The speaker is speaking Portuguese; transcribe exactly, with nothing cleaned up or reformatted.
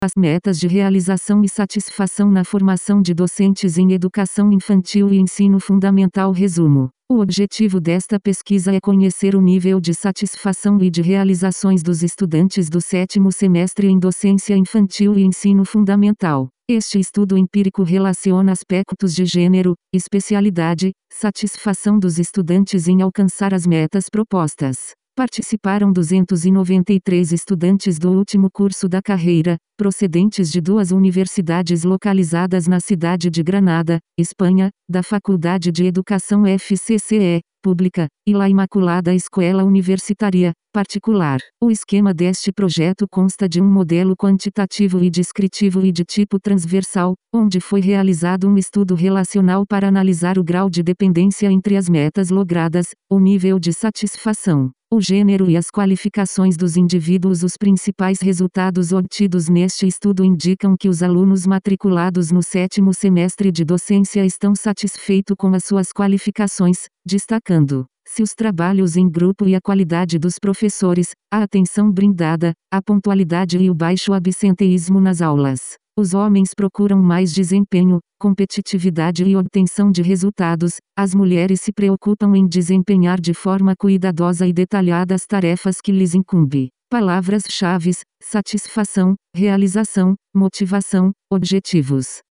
As metas de realização e satisfação na formação de docentes em educação infantil e ensino fundamental. Resumo: o objetivo desta pesquisa é conhecer o nível de satisfação e de realizações dos estudantes do sétimo semestre em docência infantil e ensino fundamental. Este estudo empírico relaciona aspectos de gênero, especialidade, satisfação dos estudantes em alcançar as metas propostas. Participaram duzentos e noventa e três estudantes do último curso da carreira, procedentes de duas universidades localizadas na cidade de Granada, Espanha, da Faculdade de Educação F C C E, pública, e La Imaculada Escola Universitária, particular. O esquema deste projeto consta de um modelo quantitativo e descritivo e de tipo transversal, onde foi realizado um estudo relacional para analisar o grau de dependência entre as metas logradas, o nível de satisfação, o gênero e as qualificações dos indivíduos. Os principais resultados obtidos neste estudo indicam que os alunos matriculados no sétimo semestre de docência estão satisfeitos com as suas qualificações, destacando-se os trabalhos em grupo e a qualidade dos professores, a atenção brindada, a pontualidade e o baixo absenteísmo nas aulas. Os homens procuram mais desempenho, competitividade e obtenção de resultados, as mulheres se preocupam em desempenhar de forma cuidadosa e detalhada as tarefas que lhes incumbem. Palavras-chave: satisfação, realização, motivação, objetivos.